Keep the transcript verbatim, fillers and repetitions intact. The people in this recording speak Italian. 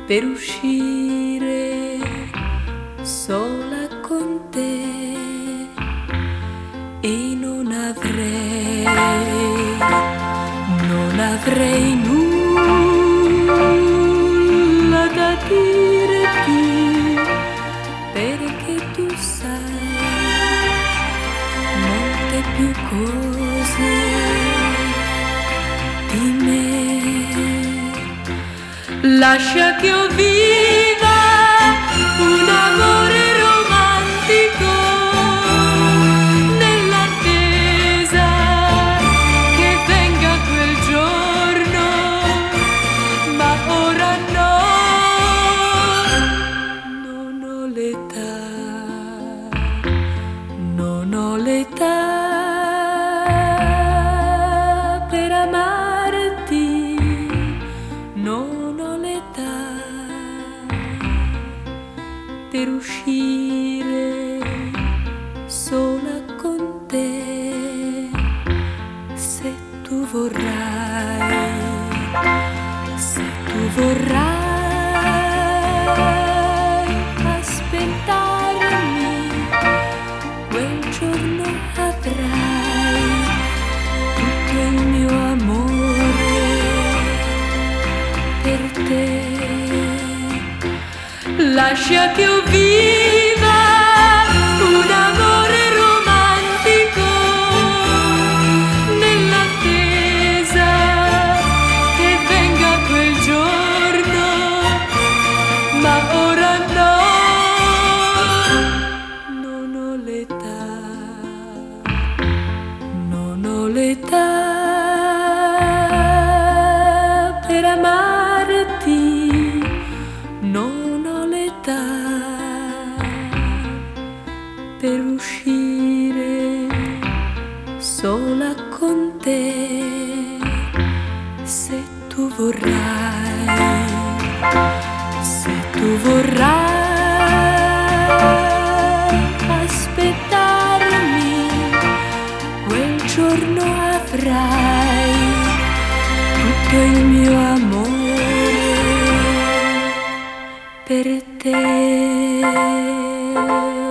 per uscire sola con te, e non avrei, non avrei nulla da dirti, perché tu sai molte più cose di me. Lascia che io viva un amore romantico nell'attesa che venga quel giorno, ma ora no, non ho l'età, non ho l'età per amarti, non ho l'età per uscire sola con te. Se tu vorrai, se tu vorrai aspettarmi, quel giorno avrai tutto il mio amore per te. Lascia che io viva un amore romantico nell'attesa che venga quel giorno, ma ora no, non ho l'età, non ho l'età per amarti, non ho l'età per uscire sola con te. Se tu vorrai, se tu vorrai aspettarmi, quel giorno avrai tutto il mio amore per te.